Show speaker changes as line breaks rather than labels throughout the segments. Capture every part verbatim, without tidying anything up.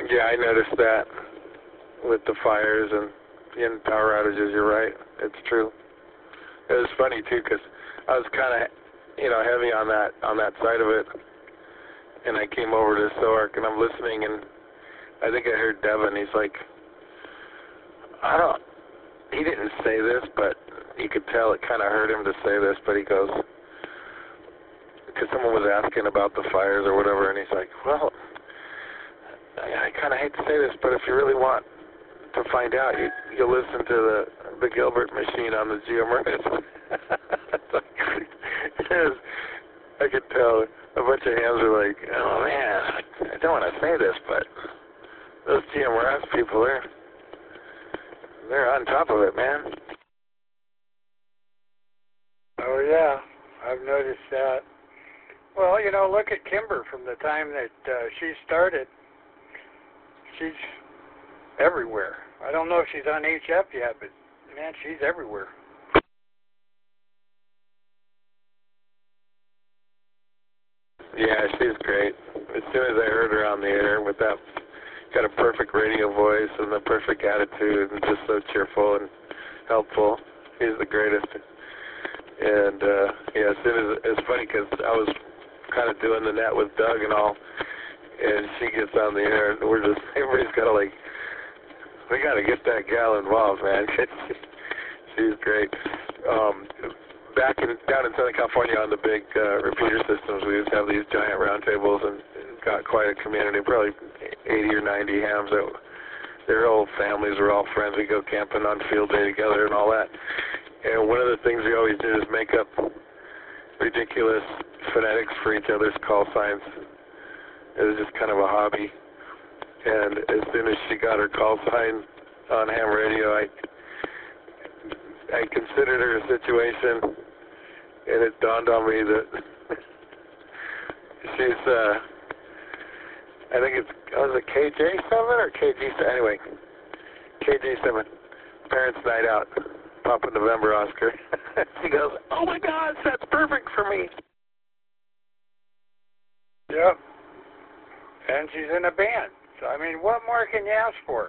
Yeah, I noticed that with the fires and and power outages. You're right. It's true. It was funny too because I was kind of, you know, heavy on that on that side of it, and I came over to Soark and I'm listening, and I think I heard Devin. He's like, I don't. He didn't say this, but you could tell it kind of hurt him to say this. But he goes, because someone was asking about the fires or whatever, and he's like, well, I, I kind of hate to say this, but if you really want to find out, you you listen to the the Gilbert machine on the Geomers. I could tell a bunch of hands were like, oh man, I don't want to say this, but those Geomers people, they're they're on top of it, man.
Oh yeah, I've noticed that. Well, you know, look at Kimber from the time that uh, she started. She's everywhere. I don't know if she's on H F yet, but man, she's everywhere.
Yeah, she's great. As soon as I heard her on the air with that, got a perfect radio voice and the perfect attitude and just so cheerful and helpful. She's the greatest. And uh, yeah, as soon as it's funny because I was kind of doing the net with Doug and all, and she gets on the air, and we're just everybody's kind of like, we got to get that gal involved, man. She's great. Um, back in down in Southern California on the big uh, repeater systems, we used to have these giant roundtables and got quite a community, probably eighty or ninety hams. That their whole families were all friends. We go camping on field day together and all that. And one of the things we always did is make up ridiculous phonetics for each other's call signs. It was just kind of a hobby. And as soon as she got her call sign on ham radio, I I considered her a situation, and it dawned on me that she's, uh, I think it's, was it K J seven or K G seven? Anyway, K J seven, Parents Night Out, Papa November Oscar. She goes, oh my gosh, that's perfect for me.
Yep. And she's in a band. So, I mean, what more can you ask for?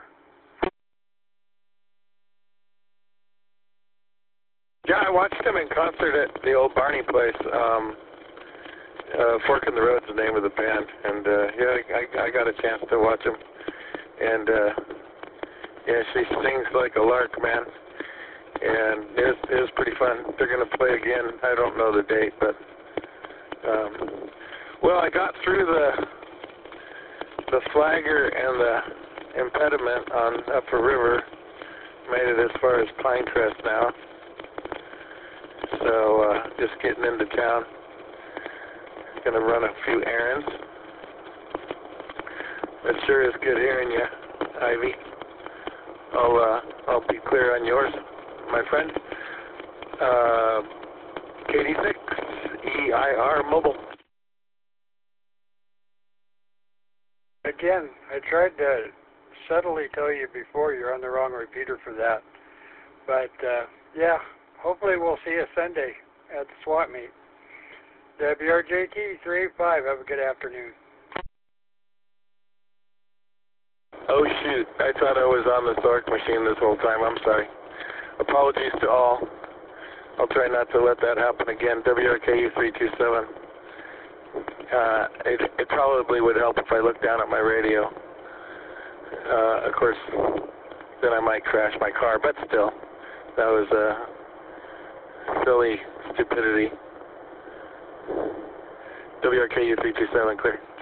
Yeah, I watched him in concert at the old Barney place. Um, uh, Fork in the Road's the name of the band, and uh, yeah, I, I got a chance to watch him. And uh, yeah, she sings like a lark, man. And it was, it was pretty fun. They're gonna play again. I don't know the date, but um, well, I got through the the flagger and the impediment on Upper River. Made it as far as Pinecrest now. So, uh, just getting into town. Gonna run a few errands. It sure is good hearing you, Ivy. I'll, uh, I'll be clear on yours, my friend. Uh, K D six E I R Mobile.
Again, I tried to subtly tell you before you're on the wrong repeater for that. But, uh, yeah. Hopefully we'll see you Sunday at the swap meet. W R J T three eighty-five. Have a good afternoon.
Oh, shoot. I thought I was on the Soark machine this whole time. I'm sorry. Apologies to all. I'll try not to let that happen again. W R K U three two seven. Uh, it, it probably would help if I looked down at my radio. Uh, of course, then I might crash my car, but still, that was a... Uh, silly stupidity. W R K U three two seven, clear.